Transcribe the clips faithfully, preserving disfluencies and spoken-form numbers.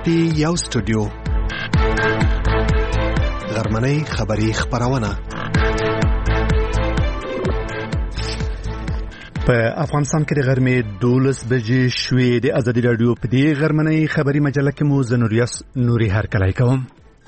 پروتي یو سټوډیو غرمنۍ خبری خبرونه په افغانستان کې د غرمې دولس بجې شوې. د ازادي رادیو په دې غرمنۍ خبری مجله کې مو زنوریاس نوري هرکلی کوم.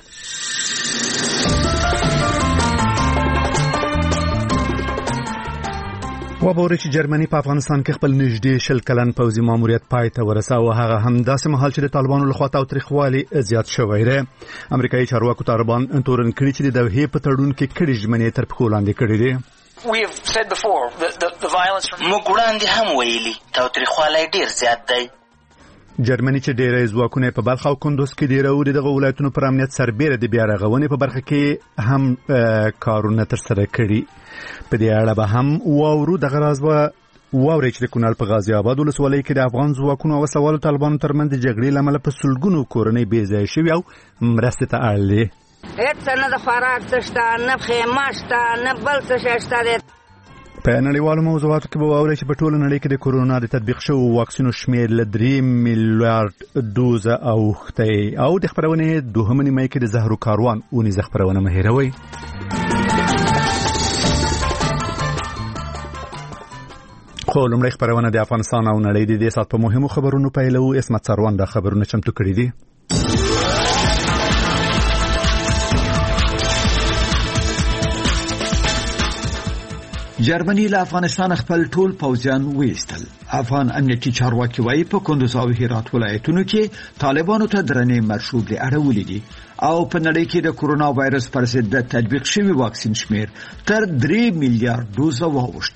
وبوري چې جرمني په افغانستان کې خپل نږدې شل کلن پوځي ماموریت پای ته ورساوه. هغه هم داسې مهال چې د طالبانو لخوا تاوتریخوالي زیات شوی دی. امریکایي چارواکو طالبان تورن کړي چې د دوحې په تړون کې کړي ژمنې تر پښو لاندې کړي دي. We have said before that the, the violence from موږ وړاندې هم ویلي تاوتریخوالی ډیر زیات دی. جرمني چې ډېری ځواکونه په بلخ او کندوز کې ډېر او دغه ولایتونو پر امنیت سربېره د بیا رغونې په برخه کې هم کارونه ترسره کړي. په دې اړه به هم واورو. دغه راز به واورئ چې د کونړ په غازي آباد ولسوالۍ کې د افغان ځواکونو او وسلوالو طالبانو ترمنځ د جګړې له امله په سلګونو کورنۍ بې ځایه شوي او مرستې ته اړ دي. هېڅ نه د خوراک څه شته، نه خیمه شته، نه بل څه شی شته دی. په نړیوالو موضوعاتو کې به واورئ چې په ټوله نړۍ کې د کورونا د تطبیق شوو واکسینو شمېر له درې میلیارډ دوزه اوښتی. او د خپرونې دوهمه نیمایي کې د زهرو کاروان اونیزه خپرونه مه هېروئ. خو لومړی خپرونه د افغانستان او نړۍ د دې ساعت په مهمو خبرونو پیلو. اسمت سروان دا خبرونه چمتو کړي دي. جرمني له افغانستان خپل ټول پوځیان وایستل. افغان امنیتي چارواکي وايي په کندوز او هرات ولایتونو کې طالبانو ته درنې مرشوب اړولې دي او په نړۍ کې د کورونا وایرس پر ضد د تطبیق شوی واکسین شمیر تر درې میلیارډ دوزه واوښت.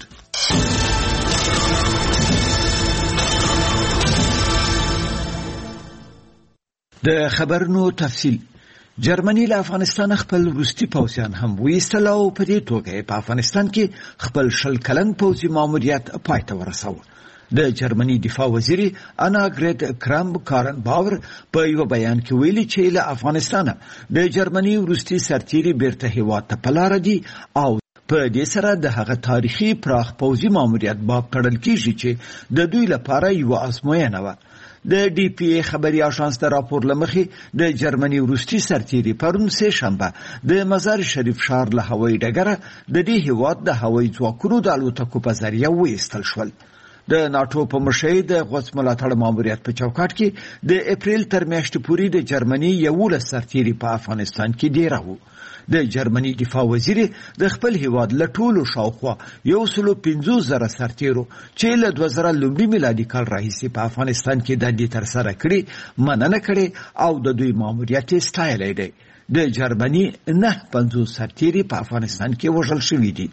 د خبرونو تفصیل. جرمني له افغانستان خپل روسي پوځیان هم وایستل او په دې توګه په افغانستان کې خپل شل کلن پوځي ماموریت پای ته ورساوه. د جرمني دفاع وزیر انا گریت کرامب کارن باور په یو بیان کې ویلي چې له افغانستان د جرمني روسي سرتیري بیرته هیواد ته پلار دي او په دې سره د هغه تاریخي پراخ پوځي ماموریت باب تړل کیږي چې د دوی لپاره یو ازموینه و. د ډي پی ای خبري اژانس د راپور لمخې د جرمني روسي سرتیري پرون سه شنبه د مزار شریف ښار له هوایي ډګره د دې هیواد د هوایي ځواکونو د الوتکو په ذریعه وایستل شول. د ناتو په مشرۍ د غوڅ ملاتړ ماموریت په چوکاټ کې د اپریل تر میاشتې پورې د جرمني یولس سرتیري په افغانستان کې ډیر وو. د جرمني دفاع وزیر د خپل هیواد له ټولو شاوخوا یو سلو پنځوس زره سرتیرو چې له دوه زره لومړي میلادي کال راهیسې په افغانستان کې دندې ترسره کړي مننه کړې او د دوی ماموریت یې ستایلی دی. د جرمني نه پنځوس سرتیري په افغانستان کې وژل شوي دي.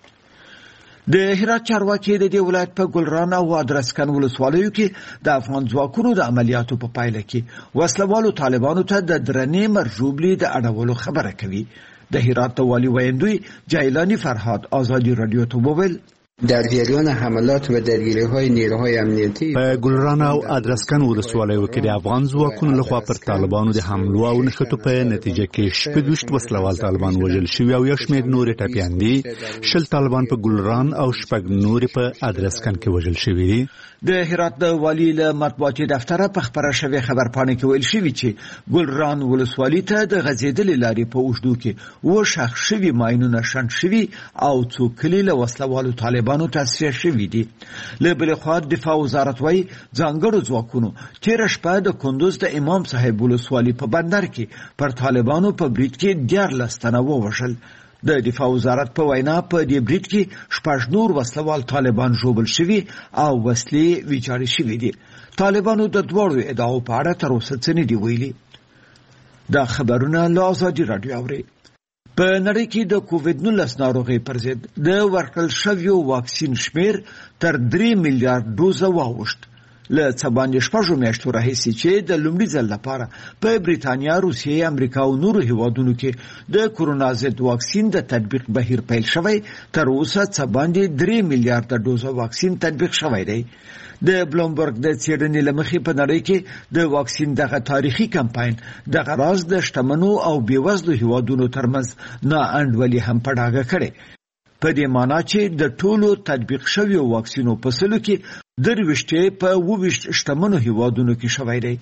د هرات چارواکي د دې ولایت په ګلران او ادرسکن ولسوالیو کې د افغان ځواکونو د عملیاتو په پایله کې وسلوالو طالبانو ته د درنې مرجوبلي د اړولو خبره کوي. د هرات والي ویندوی جایلانی فرهاد آزادی رادیو ته وویل در جریان حملات و درگیری‌های نیروهای امنیتی په ګلران او ادرسکن ولسوالیو کې د افغان ځواکونو لخوا پر طالبانو د حملو او نښتو په نتیجه کې شپږ وسلوال طالبان وژل شوي او یو شمېر نورې ټپیان دي. شل طالبان په ګلران او شپږ نورې په ادرسکن کې وژل شوي دي. د هرات د والي له مطبوعاتي دفتره په خبره شوی خبرپاڼه کې ویل شوی چې ګلران ولسوالۍ ته د غځېدلې لارې په اوږدو کې و شخ شوي ماینونه شنډ شوي او څو کلي له وسلوالو طالبانو تصفیه شوي دي. له بلې خوا دفاع وزارت وايي ځانګړو ځواکونو تېره شپه د کندوز د امام صاحب ولسوالۍ په بندر کې پر طالبانو په برید کې دیارلس تنه ووژل. د دفاع وزارت په وینا په دې برید کې شپږ نور وسلوال طالبان ژوبل شوي او وسلې ویجاړې شوي دي. طالبانو د دواړو ادعاو په اړه تر اوسه څه نه دي ویلي. دا خبرونه له ازادي رادیو اوري. په نړۍ کې د کووډ نولس ناروغۍ پر ضد د ورکړل شویو واکسین شمیر تر درې میلیارډ دوزه واوښت. له څه باندې شپږو میاشتو راهیسې چې د لومړي ځل لپاره په بریتانیا، روسیې، امریکا او نورو هیوادونو کې د کورونا ضد واکسین د تطبیق بهیر پیل شوی، تر اوسه څه باندې درې میلیارډ دوزه واکسین تطبیق شوی دی. د بلومبرګ د څېړنې له مخې په نړۍ کې د واکسین دغه تاریخي کمپاین دغه راز د شتمنو او بېوزلو هیوادونو ترمنځ نا انډولي هم په ډاګه کړې. په دې معنا چې د ټولو تطبیق شویو واکسینو په سلو کې درویشت په اوویشت شتمنو هیوادونو کې شوی دی.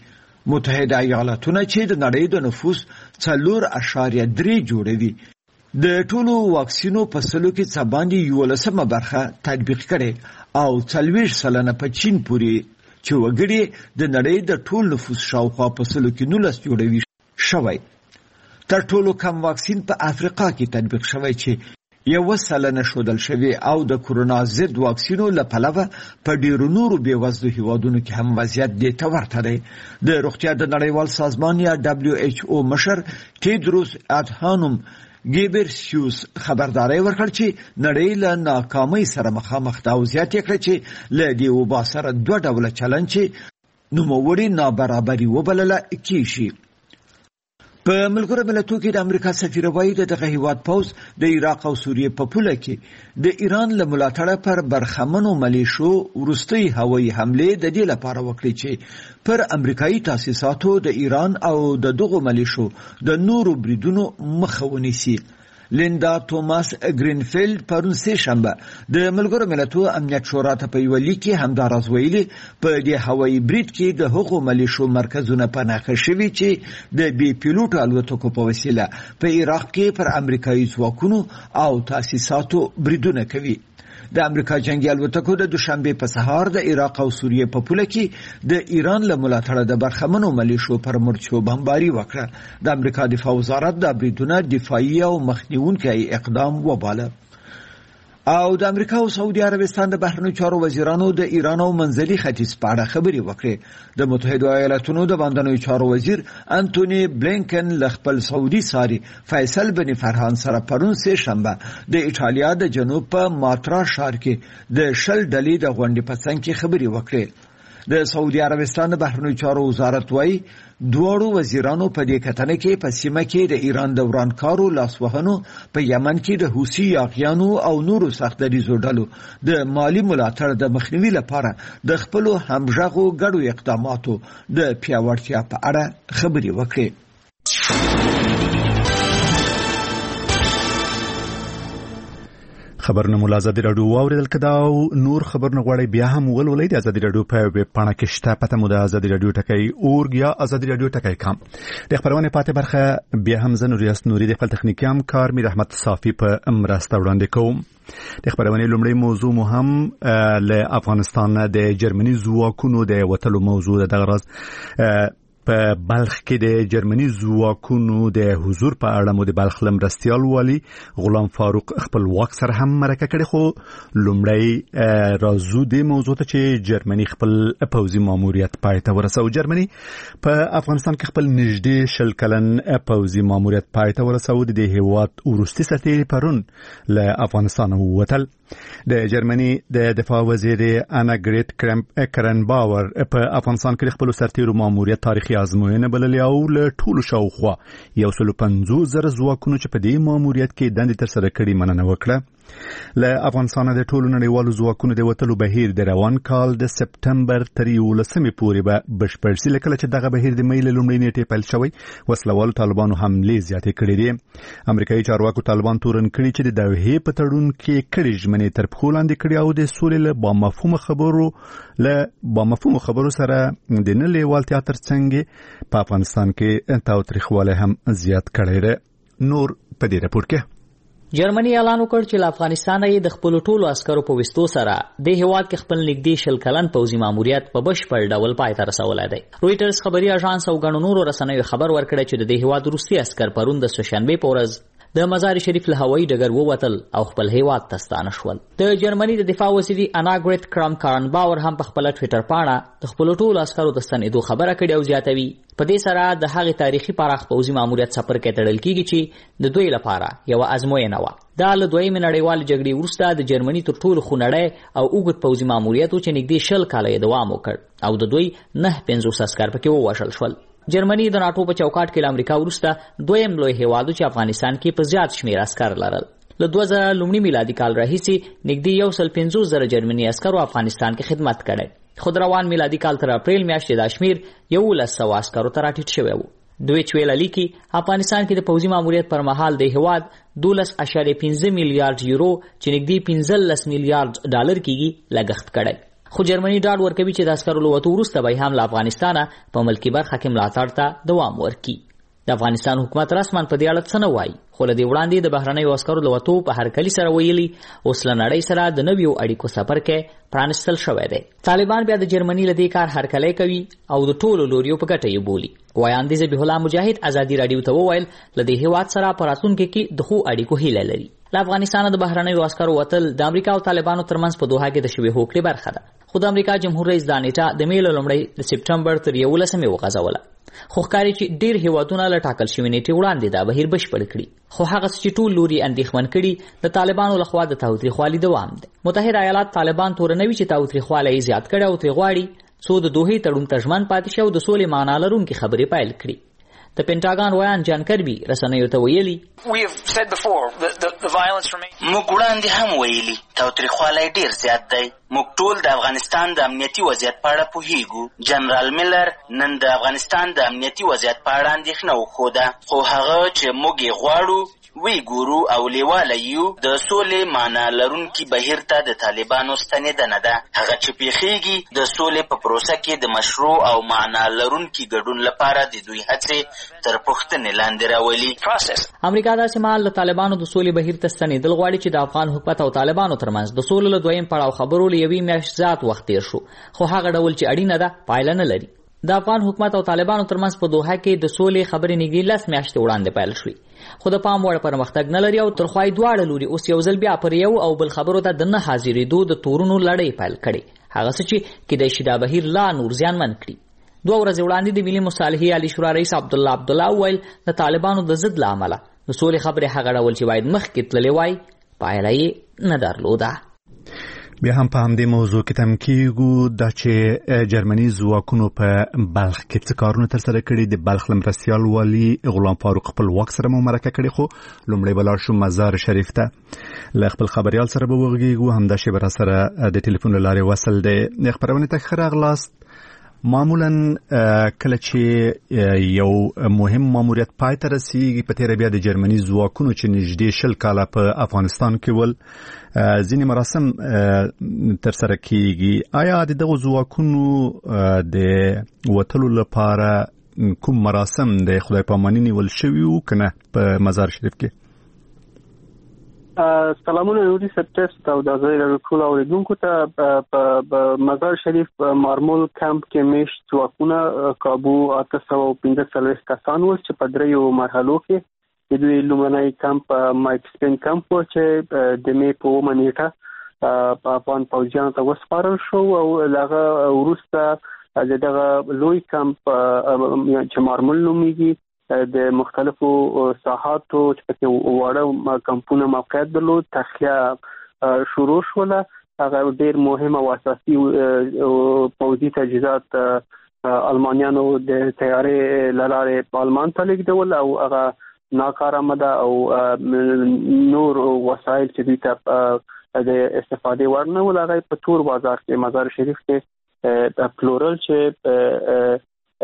متحده ایالاتونه چې د نړۍ د نفوس څلور اعشاریه درې جوړوي د ټولو واکسینو په سلو کې څه باندې یولسمه برخه تطبیق کړي او څلوېښت سلنه په چین پورې چې وګړي د نړۍ د ټول نفوس شاوخوا په سلو کې نولس جوړوي شوی. تر ټولو کم واکسین په افریقا کې تطبیق شوی چې یو سلنه ښودل شوی او د کورونا ضد واکسینو له پلوه په ډیرو نورو بېوزلو هیوادونو کې هم وضعیت دې ته ورته دی. د روغتیا د نړیوال سازمان یا دبلیو ایچ او مشر ټیدروس ادهانوم ګیبرسیوس خبرداري ورکړ چې نړۍ له ناکامۍ سره مخامخ ده او زیاته کړ چې له دې وبا سره دوه ډوله چلن چې نوموړي نابرابري وبلله کیږي. په ملګرو ملتونو کې د امریکا سفیر وایي دغه هیواد پوز د عراق او سوریې په پوله کې د ایران له ملاتړه پر برخمنو ملیشو وروستۍ هوایي حمله د دې لپاره وکړي چې پر امریکایي تاسیساتو د ایران او د دغو ملیشو د نورو بریدونو مخه ونیسي. لیندا توماس گرینفیلد پرون سه شنبه د ملګرو ملتونو امنیت شورا ته په یو لیک کې همداراز ویلي په دې هوایي برید کې د هغو ملیشو مرکزونه پناه شوي چې د بي پیلوټ الوتکو په وسیله په عراق کې پر امریکایي ځواکونو او تاسیساتو بریدونه کوي. د امریکا جنگي الوتکو د دوشنبه په سهار د عراق او سوریې په پوله کې د ایران له ملاتړه د برخمنو ملیشو پر مرچو بمباري وکړه. د امریکا دفاع وزارت د بریدونو دفاعي او مخنیوونکی اقدام وباله. او د امریکا او سعودي عربستان د بهرنیو چارو وزیرانو د ایران او منځلي ختیځ په اړه خبرې وکړې. د متحده ایالاتونو د باندنیو چارو وزیر انټونی بلینکن له خپل سعودي ساري فیصل بن فرحان سره پرون سه شنبه د ایټالیا د جنوب په ماترا ښار کې د شل ډلې د غونډې په څنګ کې خبرې وکړې. د سعودي عربستان د بهرنیو چارو وزارت وایي دوړو وزیرانو په دې کتنه کې په سیمه کې د ایران د ورانکارو لاسوهنو په یمن کې د حوثي یاغیانو او نورو سختدریزو ډلو د مالی ملاتړ د مخنیوي لپاره د خپل همغږو ګډو اقداماتو د پیاوړتیا په اړه خبرې وکړې. خبرونه مو ازادي رادیو واوریدل کدا او نور خبرونه غواړي بیا هم ولولئ د ازادي رادیو په ویب پاڼه کې شته پته مو د ازادي رادیو ټکی اورګ یا ازادي رادیو ټکی کام. د خبرونه پاتې برخه بیا هم زنو ریاست نوري د خپل تخنیکی همکار میر احمد صافي په مرسته وړاندې کوم. د خبرونه لومړی موضوع مو هم له افغانستان د جرمني ځواکونو د وټلو موضوع د غرض په بلخ کې د جرمني ځواکونو د حضور په اړه مو د بلخ لمرستیال والی غلام فاروق خپل واک سره هم مرکه کړي. خو لومړی راځو د موضوع ته چې جرمني خپل پوځي ماموریت پای ته ورسو. جرمني په افغانستان کې خپل نږدې شل کلن پوځي ماموریت پای ته ورسو. د هیواد وروستي سفیر پرون له افغانستان ووتل. د جرمني د دفاع وزیر انا ګریت کرنباور په افغانستان کې خپل سرتیرو ماموریت تاریخي ازموینه بللې او له ټولو شاوخوا یو سل پنځوس زره ځواکونو چې په دې ماموریت کې دندې ترسره کړي مننه وکړه. له افغانستان د ټولو نړیوالو ځواکونو د وټلو بهیر د روان کال د سپټمبر تر یولسمې پورې به بشپړ شي. کله چې دغه بهیر د مې له لومړۍ نیټې پیل شوی وسلوالو طالبانو حملې زیاتې کړې دي. امریکایي چارواکو طالبان تورن کړي چې د دوحې په تړون کې کړي ژمنې تر پښو لاندې کړي او د سولې له با مفهوم خبرو له با مفهوم خبرو سره د نه لیوالتیا ترڅنګ په افغانستان کې تاوتریخوالی هم زیات کړی دی. نور په دې راپور کې جرمني اعلان وکړ چې له افغانستان یې د خپل ټولو عسکرو په وستو سره د هیواد کې خپل نږدې شل کلن پوځي ماموریت په بشپړ ډول پای ته رسولی دی. رويټرز خبري اژانس او غڼو نورو رسنیو خبر ورکړی چې د هیواد روسي عسکر پرون د سهشنبه په ورځ د مزار شریف له هوایي ډګر ووتل او خپل هیواد ته ستانه شول. د جرمني د دفاع وزیر انا ګریت کرنباور هم په خپل ټوئیټر پاڼه د خپل ټولو عسکرو د ستنېدو خبره کړې او زیاتوي په دې سره د هغې تاریخي پراخ پوځي ماموریت سفر کې تړل کیږي چې د دوی لپاره یو ازموینه وه. دا له دویمې نړیوالې جګړې وروسته د جرمني تر ټولو خونړی او اوږد پوځي ماموریت و چې نږدې شل کاله یې دوام وکړ او د دوی نه پنځوس عسکر پکې ووژل شول. جرمني د ناټو په چوکاټ کې له امریکا وروسته دویم لوی هیواد چې افغانستان کې په زیات شمیر عسکر لرل. له دوه زره لومړي میلادي کال راهیسې نږدې یو سل پنځوس زره جرمني عسکرو افغانستان کې خدمت کړی. خو د روان میلادي کال تر اپریل میاشتې دا شمیر یولس سوه عسکرو ته راټیټ شوی و. دوی چې ویلي کې افغانستان کې د پوځي ماموریت پر مهال د هیواد دولس اعشاریه پنځه میلیارډ یورو چې نږدې پنځلس میلیارډ ډالر کېږي لګښت کړی. خو جرمني ډاډ ورکوي چې د عسکرو له وتو وروسته به هم له افغانستانه په ملکي برخه کې ملاتړ ته دوام ورکړي. د افغانستان حکومت رسما په دې اړه څه نه وایي، خو له دې وړاندې د بهرنیو عسکرو له وتو په هرکلي سره ویلي اوس له نړۍ سره د نویو اړیکو څپرکی پرانستل شوی دی. طالبان بیا د جرمني له دې کار هرکلی کوي او د ټولو لوریو په ګټه یې بولي. وایاندې ذبیح الله مجاهد ازادي راډیو ته وویل له دې هیواد سره په راتلونکي کې د ښو اړیکو هیله لري. له افغانستانه د بهرنیو عسکرو وتل د امریکا او طالبانو ترمنځ په دوحه کې د شوې هوکړې برخه ده. خو د امریکا جمهور رئیس دا نیټه د مې له لومړۍ د سپټمبر تر یولسمې وغځوله. خو ښکاري چې ډېر هیوادونه له ټاکل شوې نیټې وړاندې دا بهیر بشپړ کړي. خو هغه چې ټول لوري اندېښمن کړي د طالبانو لخوا د تاوتریخوالي دوام دی. متحده ایالات طالبان تورنوي چې تاوتریخوالی یې زیات کړی او ترې غواړي څو د دوحې تړون ته ژمن پاتې شي او د سولې معنا لرونکې خبرې پیل کړي. د پینټاګان ویان جان کربي رسنیو ته ویلي موږ وړاندې هم ویلي تاوتریخوالی ډېر زیات دی. موږ ټول د افغانستان د امنیتي وضعیت په اړه پوهیږو. جنرال میلر نن د افغانستان د امنیتي وضعیت په اړه اندېښنه وښوده، خو هغه چې موږ یې غواړو وی ګورو او لیواله یو د سولې معنا لرونکي بهیر ته د طالبانو ستنېدنه ده. هغه چې پیښیږي د سولې په پروسه کې د مشروع او معنا لرونکي ګډون لپاره د دوی هڅې تر پوښتنې لاندې راولي. امریکا داسې مهال د طالبانو د سولې بهیر ته ستنېدل غواړي چې د افغان حکومت او طالبانو ترمنځ د سولې له دویم پړاو خبرو له یوې میاشت زیات وخت تېر شو، خو هغه ډول چې اړینه ده پایله نه لري. د افغان حکومت او طالبانو ترمنځ په دوحه کې د سولې خبرې نږدې لس میاشتې وړاندې پیل شوې، خو د پام وړ پرمختګ نه لري او تر خوا یې دواړه لوري اوس یو ځل بیا پر یو او بل خبرو ته د نه حاضرېدو د تورونو لړۍ پیل کړې. هغه څه چې کیدای شي دا بهیر لا نور زیانمن کړي. دوه ورځې وړاندې د ملي مصالحې عالی شورا رئیس عبدالله عبدالله وویل د طالبانو د ضد له امله د سولې خبرې هغه ډول چې باید مخکې تللې وای پایله یې نه درلوده. بیا هم په همدې موضوع کې تم کېږو دا چې جرمني ځواکونو په بلخ کې څه کارونه ترسره کړي. د بلخ له مرستیال والي غلام فاروق خپلواک سره مو مرکه کړې، خو لومړی به لاړ شو مزار شریف ته. له خپل خبریال سره به وغږېږو، همدا شیبه را سره د ټلیفون له لارې وصل دی. د خپرونې ته ښه راغلاست. معمولا کله چې یو مهم ماموریت پای ته رسیږي په تیره بیا د جرمني ځواکونو چې نږدې شل کاله په افغانستان کې ول ځینې مراسم ترسره کیږي. آیا د دغو ځواکونو د وتلو لپاره کوم مراسم د خدای پاماني نیول شوي وو که نه په مزار شریف کې؟ سلامونه نوري سپټس او د ځای له ټول اوریدونکو ته. په مزار شریف مارمول کمپ کې میشت ځواکونه کابو اته سوه پنځه څلوېښت کسان ول چې په دریو مرحلو کې د دوی لومړنی کمپ مایک سپین کمپ و چې د مې په اوومه نیټه په افغان پوځیانو ته وسپارل شو او هغه وروسته د دغه لوی کمپ چې مارمول نومیږي د مختلفو ساحاتو چې پکې واړه کمپونه موقعیت درلود تخلیه شروع شوله. هغه ډېر مهم او اساسي پوځي تجهیزات المانیانو د تیارې له لارې په آلمان ته لیږدول او هغه ناکارآمده او نور وسایل چې دوی ته د استفادې وړ نه ول هغه په تور بازار کې مزار شریف کې پلورل چې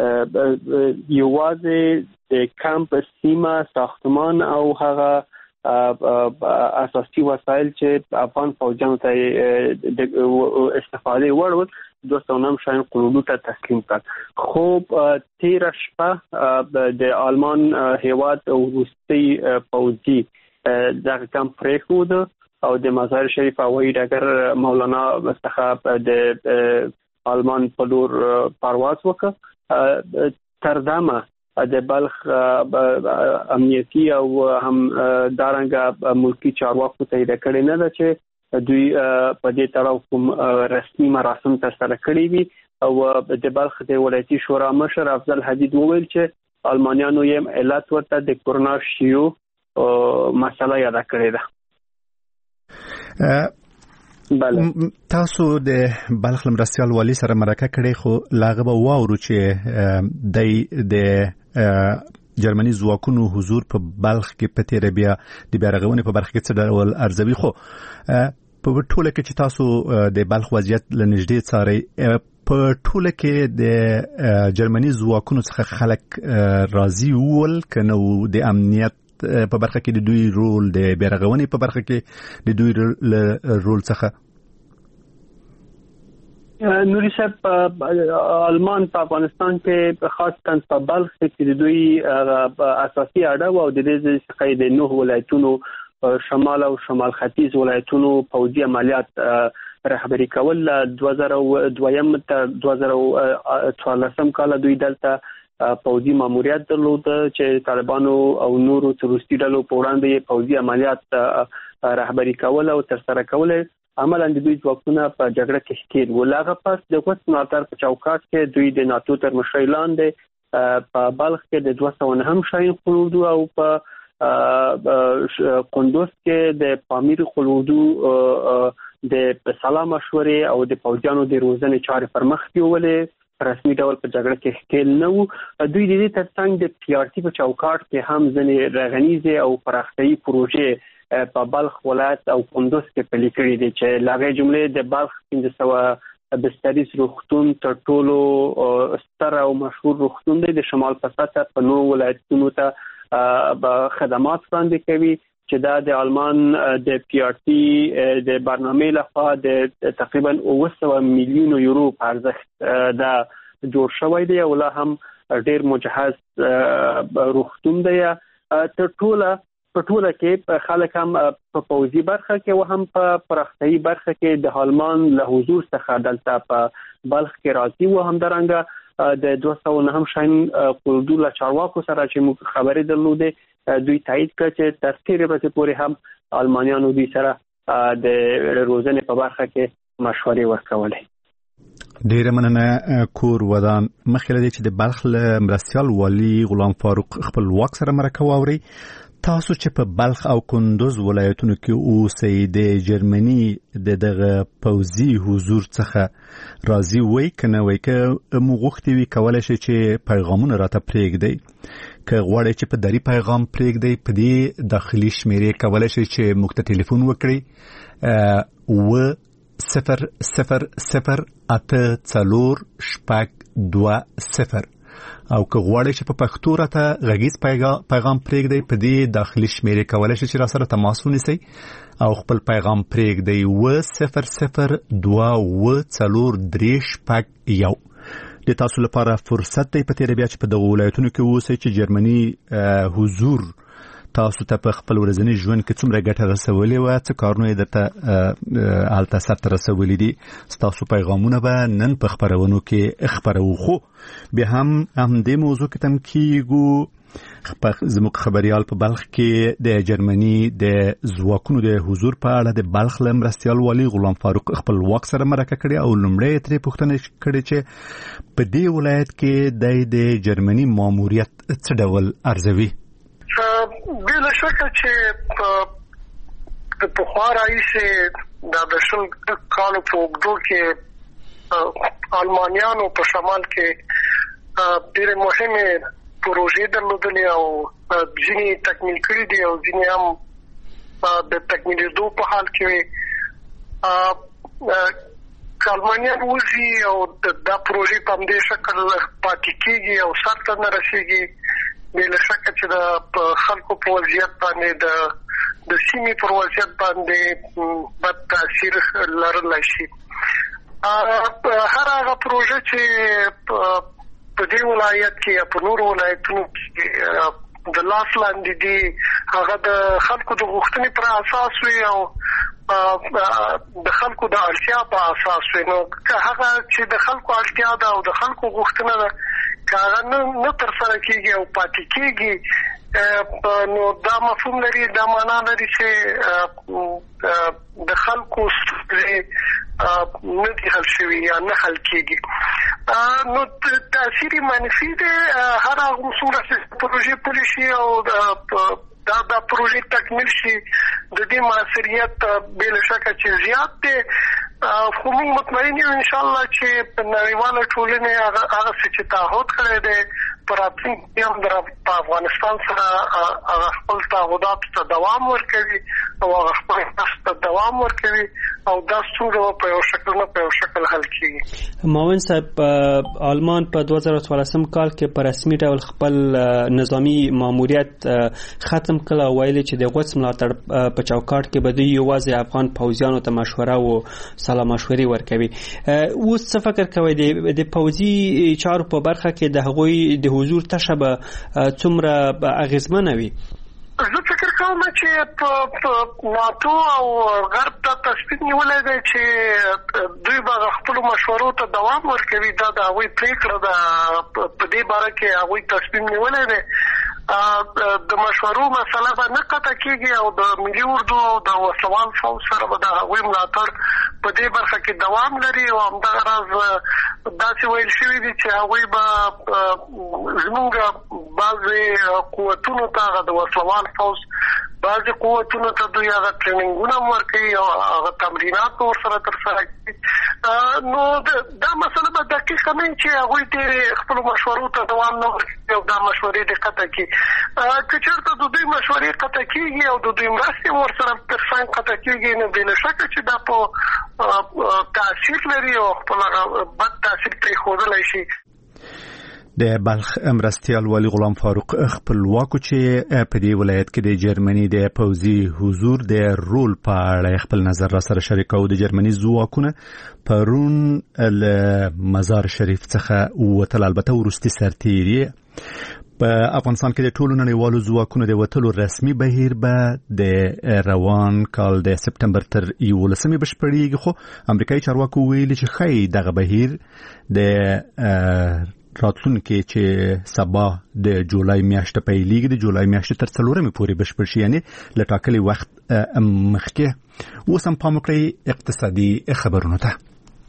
یوازې د کمپ سیمه ساختمان او هغه اساسي وسایل چې افغان فوجیانو ته د استفادې وړ ول دوه سوه نهم شاین قلولو ته تسلیم کړ. خو تیره شپه د آلمان هیواد وروستي پوځي دغه کمپ پرېښود او د مزار شریف هوایي ډګر مولانا څخه د آلمان په لور پرواز وکړ. تر دمه د بلخ امنیتي او هم دارنګه ملکی چارواکو ته د کړي نه ده چې دوی په دې تړاو کوم رسمي مراسم ترسره کړي وي او د بلخ د ولایتي شورا مشر افضل حدید وویل چې آلمانیانو یې علت ورته د کورونا شیو مسله یاد کړې ده. بله تاسو د بلخ مرستیال والی سره مرکه کړې، خو لاغه به واورو چې د د جرمني ځواکونو حضور په بلخ کې په تیره بیا د بیا رغونې په برخه کې څه ډول ارزوي. خو په ټوله کې چې تاسو د بلخ وضعیت له نږدې څارئ، په ټوله کې د جرمني ځواکونو څخه خلک راضي ول که نه و؟ د امنیت په برخه کې د دوی رول، د بیا رغونې په برخه کې د دوی رول څخه؟ نوري صاحب آلمان په افغانستان کې خاص کن په بلخ کې د دوی اساسي اړه او د دې څخه د نوه ولایتونو شمال او شمال ختیځ ولایتونو پوځي عملیات رهبری کول دوه زره او دویم تر دوه زره او څوارلسم کال دوی دلته پوځي ماموریت درلود چې طالبانو او نورو تروریستي ډلو په وړاندې پوځي عملیات رهبری کول او ترسره کول عملاً د دوی ځواکونه په جګړه کې ښکېل ولاغه پس د قوت ناتر په چوکاټ کې دوی د ناتو تر مشرۍ لاندې په بلخ کې د دوه سوه نهم شاهین خلودو او په قندوز کې د پامیر خلودو د سلام مشورې او د پوځیانو د روزنې چارې پر مخ بیولې رسمي ډول په جګړه کې ښکېل نه وو دوی د دې ترڅنګ د پی آر ټي په چوکاټ کې هم ځینې رغنیزې او پراختیایي پروژې په بلخ ولایت او قندوز کې پلي کړي دي چې لاغې جملې د بلخ پنځه سوه بستریز روغتون تر ټولو ستر او مشهور روغتون دی د شمال په سطحه په نو ولایتونو ته خدمات وړاندې کوي چې دا د آلمان د پی آر ټي د برنامې لخوا د تقریبا اوه سوه میلیون یورو په ارزښت دا جوړ شوی دی او لا هم ډیر مجهز روغتون دی تر ټوله په ټوله کې خلک هم په پوځي برخه کې او هم په پراختیایي برخه کې د آلمان له حضور څخه دلته په بلخ کې راځي او هم درنګه د دوه سوه نهم شاهین خلودو له چارواکو سره چې موږ خبرې درلودې دوی تایید کړ چې تر تېرې ورځې پورې هم آلمانیانو دوی سره د روزنې په برخه کې مشورې ورکولې. ډیره مننه کور ودان. مخکې له دې چې د بلخ له مرستیال والي غلام فاروق خپلواک سره مرکه واوري، تاسو چې په بلخ او کندوز ولایتونو کې اوسئ د جرمني د دغه پوځي حضور څخه راضي وئ که نه وئ؟ که مو غوښتي وي کولی شئ چې پیغامونه راته پرېږدئ، که غواړئ چې په دري پیغام پرېږدئ په دې داخلي شمېرې کولی شئ چې موږ ته ټلیفون وکړئ اوه صفر صفر صفر اته څلور شپږ دوه صفر، او که غواړئ چې په پښتو راته غږیز پیغام پرېږدئ په دې داخلي شمېرې کولی شئ چې راسره تماس ونیسئ او خپل پیغام پرېږدئ اوه صفر صفر دوه اوه څلور درې شپږ یو. د تاسو لپاره فرصت دی په تېره بیا چې په دغو ولایتونو کې اوسئ چې جرمني حضور تاسو ته په خپل ورځني ژوند کې څومره ګټه رسولې وه، څه کارونه یې درته هلته سرته رسولي دي. ستاسو پیغامونه به نن په خپرونو کې خپروو، خو بیا هم همدې موضوع کې تم کېږو. زموږ خبریال په بلخ کې د جرمني د ځواکونو د حضور په اړه د بلخ له مرستیال والي غلام فاروق خپلواک سره مرکه کړې او لومړی یې ترې پوښتنه کړې چې په دې ولایت کې دی د جرمني ماموریت څه ډول ارزوي؟ بلا شکه چې د پخوا راهیسې دا د شل کالو په اوږدو کې آلمانیانو په شمال کې ډېرې مهمې پروژې درلودلې او ځینې تکمیل کړي دي او ځینې هم د تکمیلېدو په حال کې وي. که آلمانیان وځي او دا پروژې په همدې شکل پاتې کېږي او سر ته نه رسېږي، بلا شکه چې د خلکو په وضعیت باندې د د سیمې پر وضعیت باندې بد تاثیر لرلی شي. هر هغه پروژه چې په دې ولایت کې یا په نورو ولایتونو کې د لاس لاندې دي هغه د خلکو د غوښتنې پر اساس وي او د خلکو د اړتیا په اساس وي. نو که هغه چې د خلکو اړتیا ده او د خلکو غوښتنه ده که هغه نه ترسره کېږي او پاتې کېږي، نو دا مفهوم لري، دا معنا لري چې د خلکو ستونزې نه دي حل شوي یا نه حل کېږي. نو تاثیر منفي دی. هر هغه څومره چې پروژې پلي شي او دا دا پروژې تکمیل شي د دې موثریت بلا شکه چې زیات دی. خو موږ مطمئن یو انشاءالله چې په نړیواله ټولنې هغه څه چې تعهد کړی دی په راتلونکي کې هم په افغانستان سره هغه خپل تعهدات ته دوام ورکوي او هغه خپل ته دوام ورکوي او دا څنګه په یو شکل نه په یو شکل حل کیږي. معاون صاحب آلمان په دوه زره څوارلسم کال کې په رسمي ډول خپل نظامی ماموریت ختم کړ او ویلي چې د قدس ملاتړ په چوکاټ کې به دوی یوازې افغان پوځیانو ته مشوره او سلا مشورې ورکوي. اوس څه فکر کوي د پوځي چارو په برخه کې د هغوی د حضور تشبه څومره اغیزمنه وي؟ زه فکر کوم چې ناتو او غرب ته تصمیم نیولی دی چې دوی به خپلو مشورو ته دوام ورکوي. دا د هغوی پرېکړه ده، په دې باره کې هغوی تصمیم نیولی دی. د مشورو مسله به نه قطع کېږي او د ملي اردو او د وسلوال فوج سره به د هغوی ملاتړ په دې برخه کې دوام لري او همدغه راز داسې ویل شوي دي چې هغوی به زموږ بعضې قوتونو ته هغه د وسلوال فوج بعضې قوتونو ته دوی هغه ټریننګونه هم ورکوي او هغه تمرینات به ورسره ترسره کوي. نو دا مسله به دقیقه نه وي چې هغوی دې خپلو مشورو ته دوام نه ورکوي او دا مشورې دې قطع کړي. که چېرته د دوی مشورې قطع کېږي او د دوی مرستې هم ورسره تر څنګ قطع کېږي نو بې له شکه چې دا په تاثیر لري او خپل هغه بد تاثیر پرېښودلی شي. د بلخ مرستیال ولی غلام فاروق خپلواکو چې په دې ولایت کې د جرمني د پوځي حضور د رول په اړه خپل نظر را سره شریکو. د جرمني ځواکونه پرون له مزار شریف څخه وتل، البته وروستي سرتیري په افغانستان کې د ټولو نړیوالو ځواکونو د وتلو رسمي بهیر به د روان کال د سپتمبر تر یولسمې بشپړېږي، خو امریکایي چارواکو ویلي چې ښایي دغه بهیر د راتلونکي چې سبا د جولای میاشته پیلېږي د جولای میاشتې تر څلورمې پورې بشپړ شي، یعنې له ټاکلي وخت مخکې. اوس هم پام وکړئ اقتصادي خبرونو ته.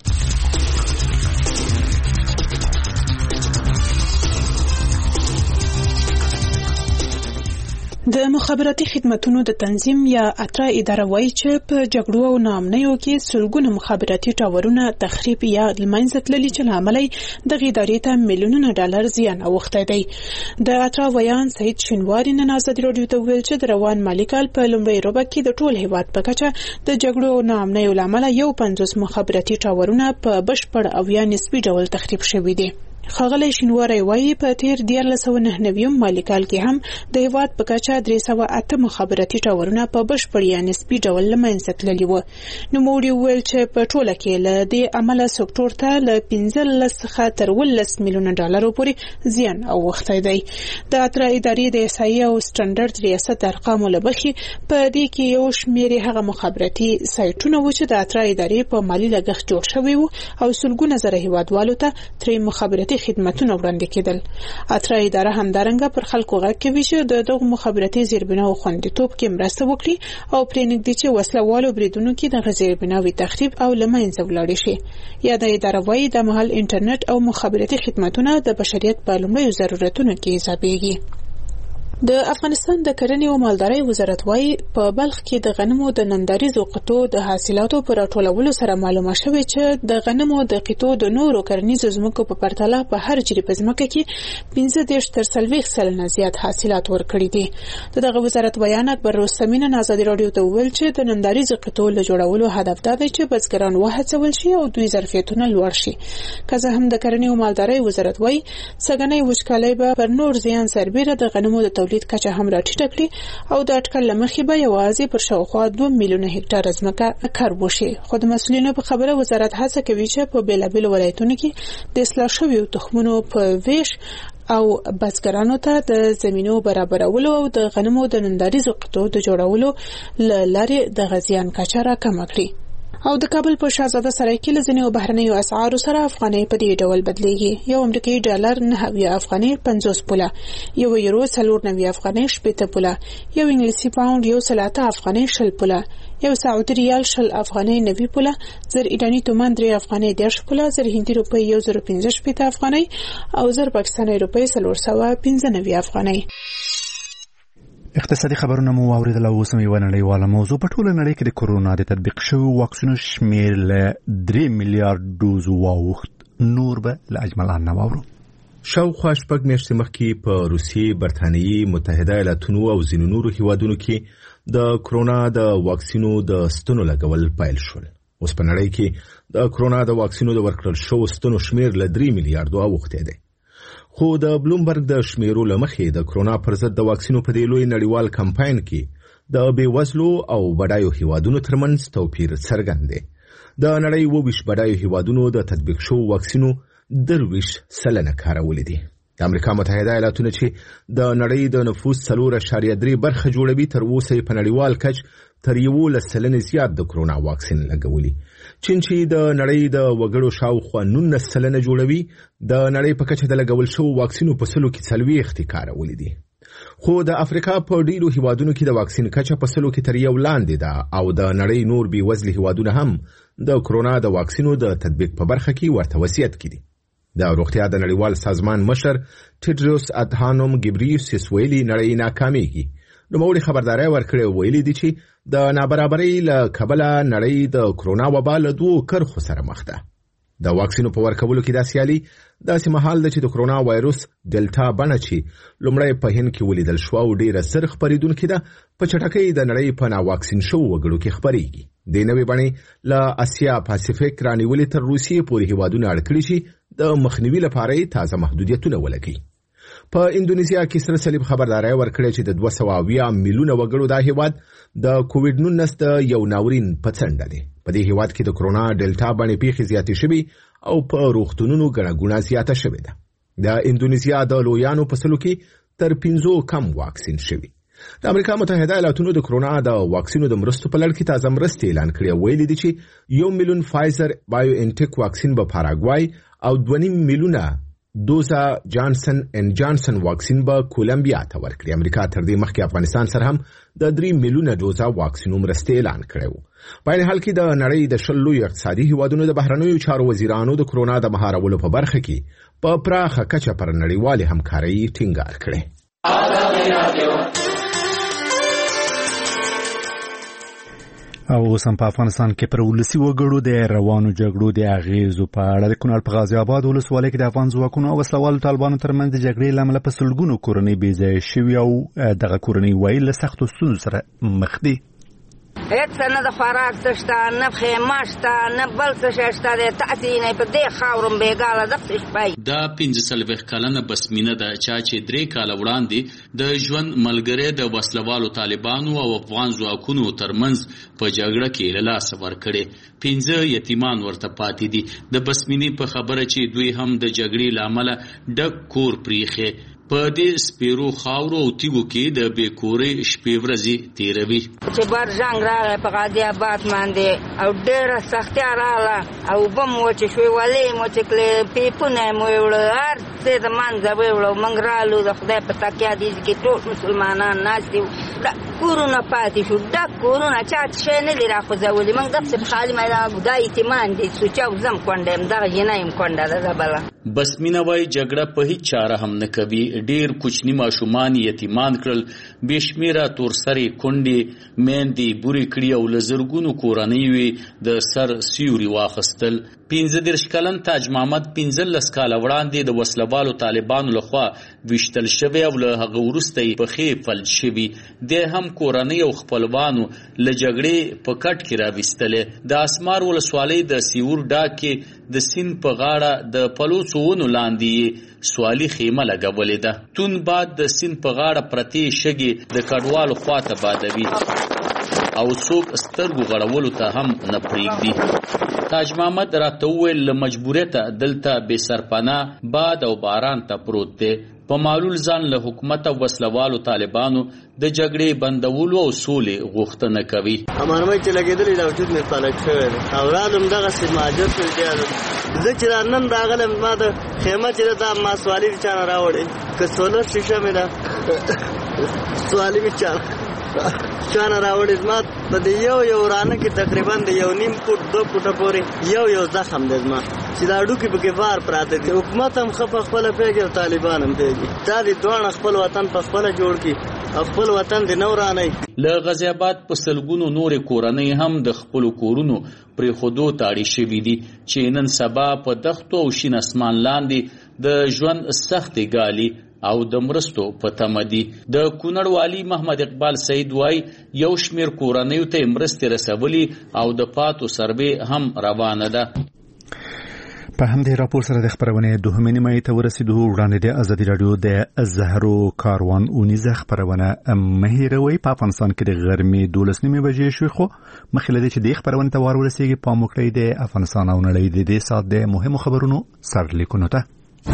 د مخابراتي خدماتونو د تنظیم یا اترا اداره وایي چې په جګړو او ناامنیو کې سلګونه مخابراتي ټاورونه تخریب یا له منځه تللي چې له امله یې دغې ادارې ته میلیونونه ډالر زیان اوښتی دی. د اترا ویان سعید شینواري نن ازادي راډیو ته وویل چې د روان مالي کال په لومړۍ ربع کې د ټول هیواد په کچه د جګړو او ناامنیو له امله یو پنځوس مخابراتي ټاورونه په بشپړ او یا نسبي ډول تخریب شوي دي. ښاغلی شینواری وایي په تیر دیارلس سوه نهه نوي مالي کال کې هم د هیواد په کچه درې سوه اته مخابراتي ټاورونه په بشپړ یا نسبي ډول له منځه تللي وو. نوموړي وویل چې په ټوله کې له دې امله سکتور ته له پنځلس څخه تر اوولس میلیونه ډالرو پورې زیان اوښتی دی. د اترا ادارې د احصایې او سټنډرډ ریاست ارقامو له مخې په دې کې یو شمېر هغه مخابراتي سایټونه وو چې د اترا ادارې په مالي لګښت جوړ شوي وو او سلګونه زره هیوادوالو ته ترې مخابراتي خدمتونه وړاندې کېدل. اترا اداره همدارنګه پر خلکو غږ کوي چې د دغو مخابراتي زیربناو خوندیتوب کې مرسته وکړي او پرېنږدي چې وسله والو بریدونو کې دغه زیربناوې تخریب او له منځه ولاړې شي. یاده اداره وایي د مهال انټرنیټ او مخابراتي خدمتونه د بشریت په لومړیو ضرورتونو کې اضافېږي. د افغانستان د کرنې او مالدارۍ وزارت وایي په بلخ کې د غنمو د ننداریزو قطو د حاصلاتو پر راټولولو سره معلومه شوې چې د غنمو د قطو د نورو کرنیزو ځمکو په پرتله په هر جریب ځمکه کې پنځه دېرش تر څلوېښت سلنه زیات حاصلات ورکړي دي. د دغه وزارت بیان اکبر رستمي نن ازادي راډیو ته وویل چې د ننداریزو قطو له جوړولو هدف دا دی چې بزګران وهڅول شي او دوی ظرفیتونه لوړ شي. که څه هم د کرنې او مالدارۍ وزارت وایي سږنی وچکالۍ به پر نور زیان سربیره د غنمو د تولید کچه هم راټیټه کړي او د اټکل له مخې به یوازې پر شاوخوا دوه میلیونه هکټاره ځمکه کار وشي. خو د مسؤلینو په خبره وزارت هڅه کوي چې په بېلابېلو ولایتونو کې د اصلاح شویو تخمونو په ویش او بزګرانو ته د زمینو برابرولو او د غنمو د ننداریزو قطو د جوړولو له لارې د غزیان کچه راکمه کړي. او د کابل په شاهزاده سرای کې له ځینو بهرنیو اسعارو سره افغانۍ په دې ډول بدلیږي. یو امریکایي ډالر نهه اویا افغانۍ پنځوس پوله، یو یورو څلور نوي افغانۍ شپېته پوله، یو انګلیسي پاونډ یو سل اته افغانۍ شل پوله، یو سعودي ریال شل افغانۍ نوي پوله، زر ایراني تومان درې افغانۍ دېرش پوله، زر هندي روپۍ یو زر پنځه شپېته افغانۍ او زر پاکستاني روپۍ څلور سوه پنځه نوي افغانۍ. اقتصادي خبرونه مو واوریدل او اوس یو نړیواله موضوع. په ټوله نړۍ کې د کورونا د تطبیق شویو واکسینو شمېر له درې میلیارډ ډوز واوښت. نور به له اجمل نه واورو. شاوخوا شپږ میاشتې مخکې په روسیې، برتانیې، متحده ایالاتونو او ځینو نورو هیوادونو کې د کرونا د واکسینو د ستنو لګول پیل شول. اوس په نړۍ کې د کرونا د واکسینو د ورکړل شوو ستنو شمیر له درې میلیارډو اوښتی دی. خو د بلومبرګ د شمیرو له مخې د کرونا پر ضد د واکسینو په دې لوی نړیوال کمپاین کې د بېوزلو او بډایو هیوادونو ترمنځ توپیر څرګند دی. د نړۍ اووه ویشت بډایو هیوادونو د تطبیق شوو واکسینو درویش سلنه کارولې دي. د امریکا متحده ایالاتونو چې د نړۍ د نفوس څلور اعشاریه درې برخه جوړوي، تر اوسه په نړیوال کچ تر یولس سلنې زیات د کرونا واکسین لګولي. چین چې د نړۍ د وګړو شاوخوا نولس سلنه جوړوي، د نړۍ په کچه د لګول شوو واکسینو په سلو کې څلوېښت کارولې دي. خو د افریقا په ډیرو هیوادونو کې د واکسین کچه په سلو کې تر یو لاندې ده او د نړۍ نور بېوزلي هیوادونه هم د کرونا د واکسینو د تطبیق په برخه کې ورته وضعیت کې دي. د روغتیا د نړیوال سازمان مشر ټیډروس اډهانوم ګبریوسس ویلي نړۍ ناکامېږي. نوموړي خبرداری ورکړې ویلي دي چې د نابرابرۍ له کبله نړۍ د کرونا وبا له دوو کرښو سره مخ ده. د واکسینو په ورکولو کې دا سیالي داسې مهال ده چې د کرونا وایروس ډیلټا بڼه چې لومړی په هند کې ولیدل شوه او ډیره زر خپرېدونکې ده، په چټکۍ د نړۍ په ناواکسین شوو وګړو کې خپرېږي. د نوې بڼې له اسیا پاسفیک رانیولې تر روسیې پورې هیوادونه اړ کړي چې د مخنیوي لپاره یې تازه محدودیتونه ولګي. په اندونیزیا کې سره صلیب خبرداری ورکړی چې د دوه سوه اویا میلیونه وګړو دا هیواد د کووډ نولس د یو ناورین په څنډه دی. په دې هیواد کې د کرونا ډیلټا بڼې پیښې زیاتې شوي او په روغتونونو ګڼه ګوڼه زیاته شوې ده. د اندونیزیا د لویانو په سلو کې تر پنځو کم واکسین شوي. د امریکا متحده ایالاتونو د کرونا د واکسینو د مرستو په لړ کې تازه مرستې اعلان کړې او ویلي دي چې یو میلیون فایزر بایو انټیک واکسین به پاراګوای او دوه نیم میلیونه دوزه جانسن اند جانسن واکسین به کولمبیا ته ورکړي. امریکا تر دې مخکې افغانستان سره هم د درې میلیونه دوزه واکسینو مرستې اعلان کړې وو. په عین حال کې د نړۍ د شل لویو اقتصادي هیوادونو د بهرنیو چارو وزیرانو د کرونا د مهارولو په برخه کې په پراخه کچه پر نړیوالې همکارۍ ټینګار کړی. او اوس هم په افغانستان کې پر ولسي وګړو د روانو جګړو د اغیزو په اړه د کونړ په غازي آباد ولسوالۍ کې د افغان ځواکونو او وسلوالو طالبانو ترمنځ د جګړې له امله په سلګونو کورنۍ بې ځایه شوي او دغه کورنۍ وایي له سختو ستونزو سره مخ دي. هیڅ نه د خوراک څه شته، نه خیمه شته، نه بل څه شی شته دی. تاسې نه په دې خاورم بېګاله دغسې شپی. دا پنځه څلوېښت کلنه بسمینه ده چا چې درې کاله وړاندې د ژوند ملګری د وسلوالو طالبانو او افغان ځواکونو ترمنځ په جګړه کې له لاسه ورکړې. پنځه یتیمان ورته پاتې دي. د بسمینې په خبره چې دوی هم د جګړې له امله ډک کور پریښی. په دې سپیرو خاورو او تیږو کې د بې کورۍ شپې ورځې تېروي. چې بر جنګ راغی په غازي آباد باندې او ډېره سختیا راغله او اوبه مو وچې شوې، ولې مو وچې کړې، پیپونه یې مو ویوړه، هر څه د منځه ویوړه. موږ رالو د خدای په تکیه دي کې ټول مسلمانان ناست دي. ډک کورونه پاتې شو، ډک کورونه، چا شی نه دي راخوځولي. موږ دغسې په خالي میدان دا یتیمان دي. سوچه او زم کونډه یم، دغه جینۍ یم کونډه ده زه بله. بسمینه وایي جګړه په هیڅ چاره هم نه کوي. ډیر کوچني ماشومان یتیمان کړل، بې شمېره تورسرې کونډې میندې بورې کړي او له زرګونو کورنۍ وې د سر سیوري واخیستل. پنځه دېرش کلن تاج محمد پنځلس کاله وړاندې د وسلوالو طالبانو لخوا ویشتل شوی او له هغه وروسته یې پښې فلج شوي. دی هم کورنۍ او خپلوانو له جګړې په کټ کې راویستلې. د اسمار ولسوالۍ د سیور ډاګ کې د سیند په غاړه د پلوڅو ونو لاندې سوالي خیمه لګولې ده. تون باد د سیند په غاړه پرتې شګې د کډوالو خواته بادوي او څوک سترګو غړولو ته هم نه پرېږدي. تاج محمد راته وویل له مجبوریته دلته بې سرپناه باد او باران ته پروت دی. په معلول ځان له حکومت او وسلوالو طالبانو د جګړې بندولو او سولې غوښتنه کوي. امرمۍ چې لګېدلې دا وجود مې فلک شوی دی او رالم دغسې مهاجر شوی دی. زه چې را نن راغلم ما د خیمه چې ده دا ما سوالي د چا نه راوړې، که سولر شیشه مې ده سوالي مې چا چا نه راوړې. زما په دې یو یو رانه کې تقریبا د یو نیم فوټ دو فوټه پورې یو یو زخم دی زما چې دا هډوکي پکې بار پراته دي. حکومت هم ښه په خپله پوهېږي او طالبان هم پوهېږي. دا دې دواړه خپل وطن په خپله جوړ کړي او خپل وطن دې نه ورانوي. له غازي آباد په سلګونو نورې کورنۍ هم د خپلو کورونو پرېښودو ته اړې شوي دي چې نن سبا په دښتو او شین اسمان لاندې د ژوند سختې ګالي او د مرستو په تمه دي. د کونړ والي محمد اقبال سعید وای یو شمیر کورنیو ته مرستې رسولي او د پاتو سروې هم روانه ده. په همدې راپور سره د خبرونې دوهمې نیمایي ته ورسېدو. وړاندې د ازادي راډیو د زهرو کاروان اونیزه خبرونه مه هېروئ. په افغانستان کې د غرمې دولس نیمې بجې شوې، خو مخکې له دې چې دې خبرونې ته ور ورسېږي پام وکړئ د افغانستان او نړۍ د دې ساعت د مهمو خبرونو سرلیکونو ته.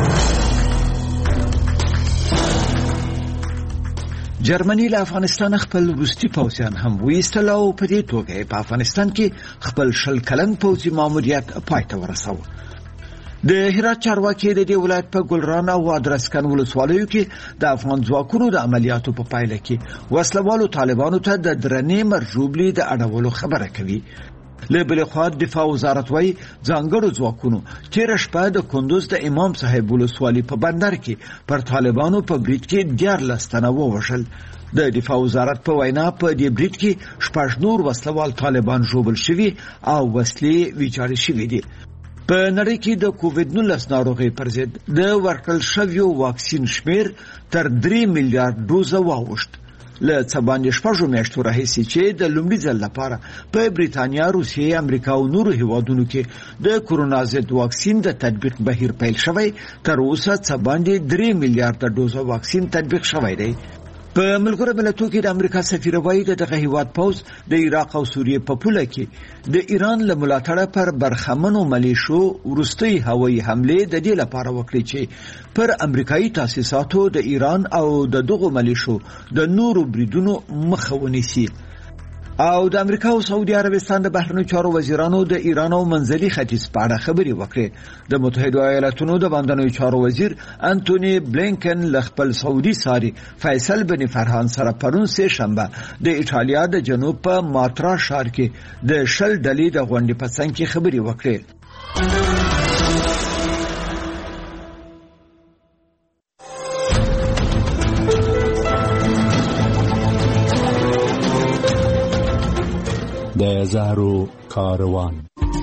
جرمني له افغانستان خپل وروستي پوځیان هم ویستل او په دې توګه په افغانستان کې خپل شل کلن پوځي ماموریت پای ته ورساوه. د هرات چارواکي د دې ولایت په ګلران او ادرسکن ولسوالیو کې د افغان ځواکونو د عملیاتو په پایله کې وسلوالو طالبانو ته د درنې مرجوبلي د اړولو خبره کوي. له بلې خوا دفاع وزارت وايي ځانګړو ځواکونو تېره شپه د کندوز د امام صاحب ولسوالي په بندر کې پر طالبانو په برید کې دیارلس تنه ووژل. د دفاع وزارت په وینا په دې برید کې شپږ نور وسلوال طالبان ژوبل شوي او وسلې ویجاړې شوي دي. په نړۍ کې د کووډ نولس ناروغۍ پر ضد د ورکړل شویو واکسین شمیر تر درې میلیارډ ډوزه واوښت. له څه باندې شپږو میاشتو راهیسې چې د لومړي ځل لپاره په بریتانیا، روسیې، امریکا او نورو هیوادونو کې د کرونا ضد واکسین د تطبیق بهیر پیل شوی، تر اوسه څه باندې درې میلیارډ ډوزه واکسین تطبیق شوی دی. په ملګرو ملتونو کې د امریکا سفیر وایي دغه هیواد پوز د عراق او سوریې په پوله کې د ایران له ملاتړه پر برخمنو ملیشو وروستي هوایي حمله د دې لپاره وکړي چې پر امریکایي تاسیساتو د ایران او د دغو ملیشو د نورو بریدونو مخه ونیسي. او د امریکا او سعودي عربستان د بهرنیو چارو وزیرانو د ایران او منځلي ختیځ په اړه خبرې وکړې. د متحده ایالاتونو د بهرنیو چارو وزیر انټونی بلینکن له خپل سعودي ساري فیصل بن فرحان سره پرون سه شنبه د ایټالیا د جنوب په ماترا ښار کې د شل ډلې د غونډې په څنګ کې خبرې وکړې. د زهرو کاروان.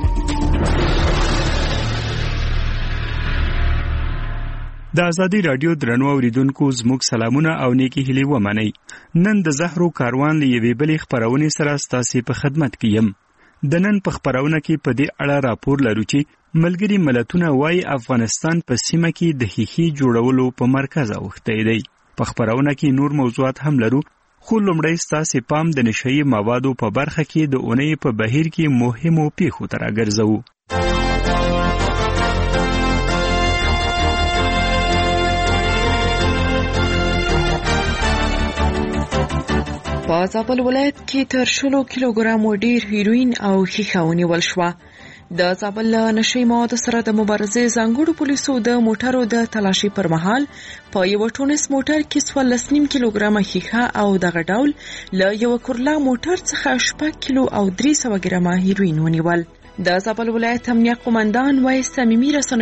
د ازادي رادیو درنو اوریدونکو زموږ سلامونه او نیکی هیلې ومنئ. نن د زهرو کاروان له یوې بلې خبرونې سره ستاسو په خدمت کې یم. د نن په خبرونه کې په دې اړه راپور لرو چې ملګري ملتونه وايي افغانستان په سیمه کې د ښیښې جوړولو په مرکز اوښتی دی. په خبرونه کې نور موضوعات هم لرو، خو لومړی ستاسو پام د نشهیي موادو په برخه کې د اونۍ په بهیر کې مهمو پیښو ته راګرځوو. په زابل ولایت کې تر شلو کیلوګرامو ډیر هیروین او ښیښه ونیول شوه. د زابل له نشهیي موادو سره د مبارزې ځانګړو پولیسو د موټرو د تلاشي پر مهال په یو ټونس موټر کې څوارلس نیم کیلوګرامه ښیښه او دغه ډول له یو کورلا موټر څخه شپږ کیلو او درې سوه ګرامه هیروین ونیول. د زابل ولایت امنیه قومندان وایي صمیمي رسنیو